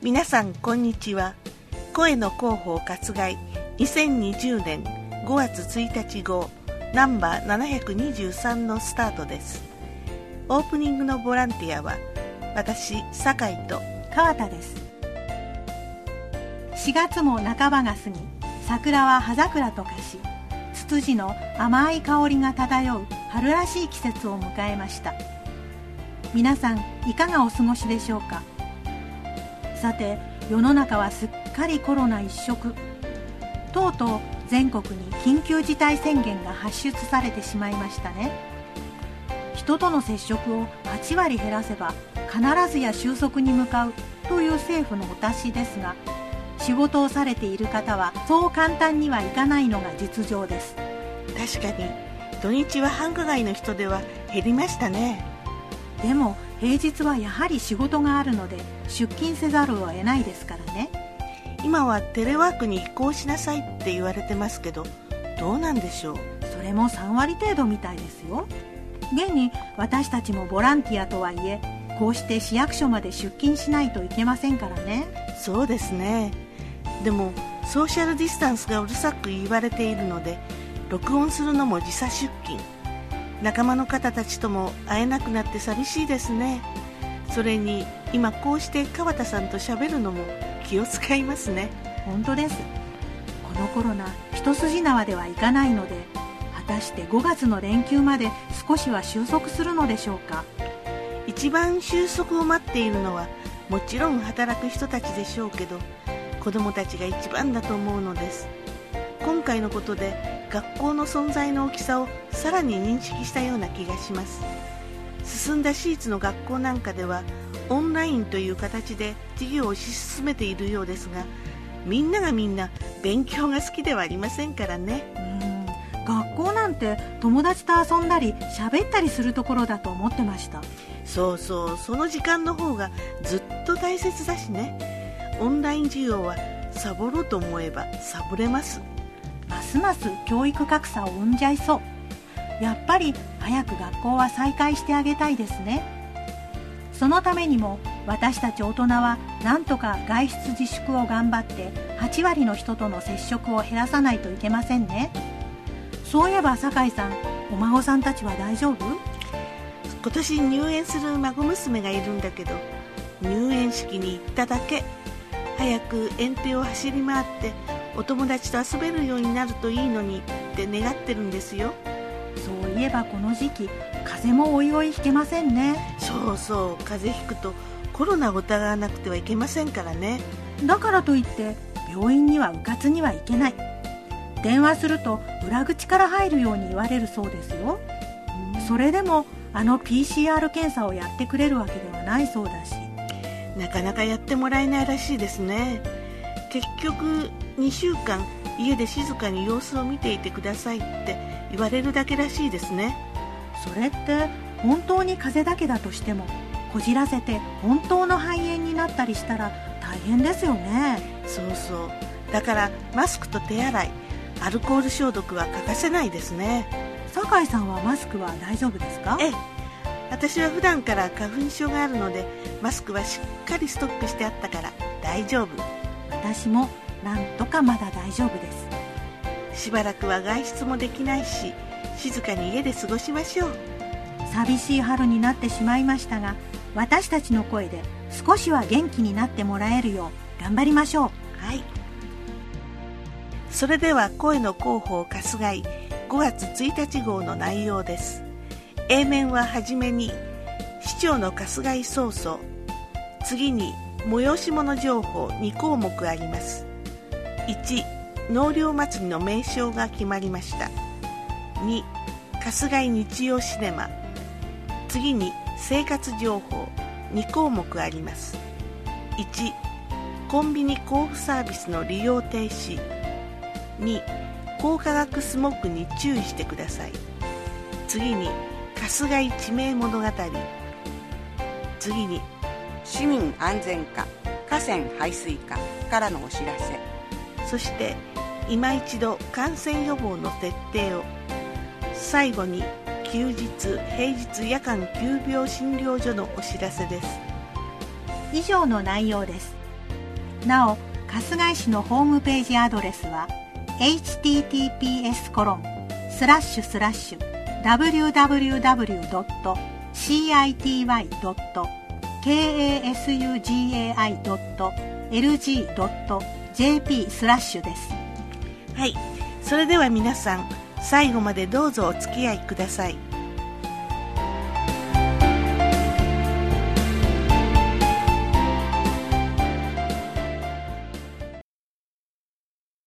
皆さんこんにちは。声の広報活害2020年5月1日号ナンバー723のスタートです。オープニングのボランティアは私酒井と川田です。4月も半ばが過ぎ、桜は葉桜と化し、ツツジの甘い香りが漂う春らしい季節を迎えました。皆さんいかがお過ごしでしょうか。さて、世の中はすっかりコロナ一色。とうとう全国に緊急事態宣言が発出されてしまいましたね。人との接触を8割減らせば必ずや収束に向かうという政府のお達しですが、仕事をされている方はそう簡単にはいかないのが実情です。 確かに土日は繁華街の人出は減りましたね。 でも平日はやはり仕事があるので出勤せざるを得ないですからね。 今はテレワークに移行しなさいって言われてますけど、どうなんでしょう。 それも3割程度みたいですよ。現に私たちもボランティアとはいえ、こうして市役所まで出勤しないといけませんからね。 そうですね。でもソーシャルディスタンスがうるさく言われているので、録音するのも時差出勤。仲間の方たちとも会えなくなって寂しいですね。それに今こうして川田さんと喋るのも気を使いますね。 本当です。このコロナ一筋縄ではいかないので、果たして5月の連休まで少しは収束するのでしょうか。 一番収束を待っているのはもちろん働く人たちでしょうけど、子どもたちが一番だと思うのです。今回のことで学校の存在の大きさをさらに認識したような気がします。進んだ私立の学校なんかではオンラインという形で授業をし進めているようですが、みんながみんな勉強が好きではありませんからね。 学校なんて友達と遊んだり喋ったりするところだと思ってました。 そうそう、その時間の方がずっと大切だしね。オンライン授業はサボろうと思えばサボれます。 ますます教育格差を生んじゃいそう。やっぱり早く学校は再開してあげたいですね。そのためにも私たち大人はなんとか外出自粛を頑張って8割の人との接触を減らさないといけませんね。そういえば酒井さん、お孫さんたちは大丈夫？ 今年入園する孫娘がいるんだけど、入園式に行っただけ。早く園庭を走り回ってお友達と遊べるようになるといいのにって願ってるんですよ。 そういえばこの時期風邪もおいおいひけませんね。 そうそう、風邪ひくとコロナを疑わなくてはいけませんからね。 だからといって病院にはうかつには行けない。電話すると裏口から入るように言われるそうですよ。それでもPCR 検査をやってくれるわけではないそうだし、 なかなかやってもらえないらしいですね。結局2週間家で静かに様子を見ていてくださいって言われるだけらしいですね。 それって本当に風邪だけだとしても、こじらせて本当の肺炎になったりしたら大変ですよね。 そうそう、だからマスクと手洗い、アルコール消毒は欠かせないですね。 酒井さんはマスクは大丈夫ですか？ ええ、私は普段から花粉症があるのでマスクはしっかりストックしてあったから大丈夫。 私もなんとかまだ大丈夫です。 しばらくは外出もできないし、静かに家で過ごしましょう。 寂しい春になってしまいましたが、私たちの声で少しは元気になってもらえるよう頑張りましょう。 はい。それでは声の広報春日井5月1日号の内容です。A 面ははじめに市長の春日井早々、次に催し物情報2項目あります。1、納涼祭りの名称が決まりました。2、春日井日曜シネマ。次に生活情報2項目あります。1、コンビニ交付サービスの利用停止。2、高化学スモッグに注意してください。次に春日井地名物語。次に市民安全課河川排水課からのお知らせ。 そして今一度感染予防の徹底を。最後に休日平日夜間急病診療所のお知らせです。 以上の内容です。 なお、春日井市のホームページアドレスは https://www.city.kasugai.lg.jp/ です。 はい、それでは皆さん、最後までどうぞお付き合いください。